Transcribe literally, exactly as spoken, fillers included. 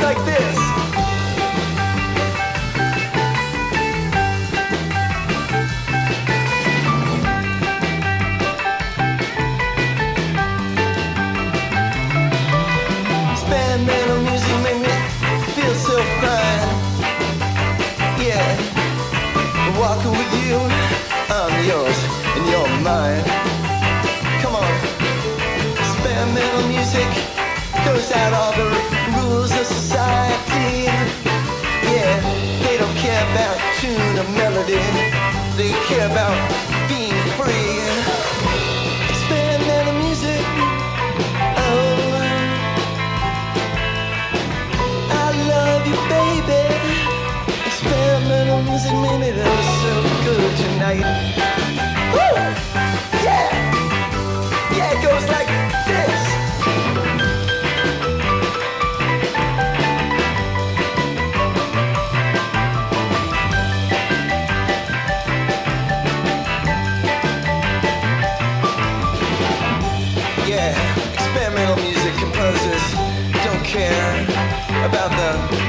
like this. Experimental music make me feel so fine. Yeah, walking with you, I'm yours and you're mine. Come on. Experimental music goes out all the rules of society. Yeah, they don't care about tune or melody. They care about being free. Experimental music. Oh, I love you, baby. Experimental music made me feel so good tonight. Woo! Yeah! Yeah, it goes like this. Yeah, experimental music composers don't care about the